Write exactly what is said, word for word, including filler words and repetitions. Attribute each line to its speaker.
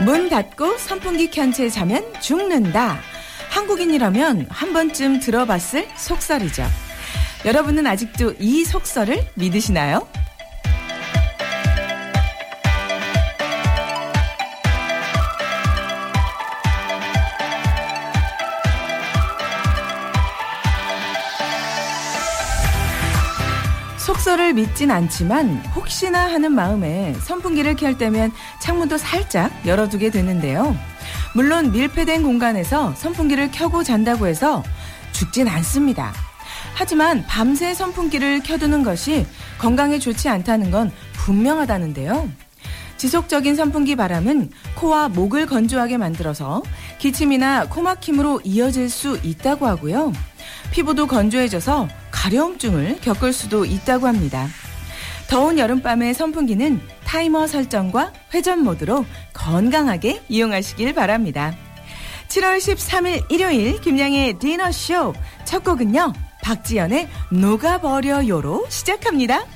Speaker 1: 문 닫고 선풍기 켠 채 자면 죽는다. 한국인이라면 한 번쯤 들어봤을 속설이죠. 여러분은 아직도 이 속설을 믿으시나요? 속설을 믿진 않지만 혹시나 하는 마음에 선풍기를 켤 때면 창문도 살짝 열어두게 되는데요. 물론 밀폐된 공간에서 선풍기를 켜고 잔다고 해서 죽진 않습니다. 하지만 밤새 선풍기를 켜두는 것이 건강에 좋지 않다는 건 분명하다는데요. 지속적인 선풍기 바람은 코와 목을 건조하게 만들어서 기침이나 코막힘으로 이어질 수 있다고 하고요. 피부도 건조해져서 가려움증을 겪을 수도 있다고 합니다. 더운 여름밤의 선풍기는 타이머 설정과 회전 모드로 건강하게 이용하시길 바랍니다. 칠월 십삼일 일요일 김양의 디너쇼 첫 곡은요. 박지연의 녹아버려요로 시작합니다.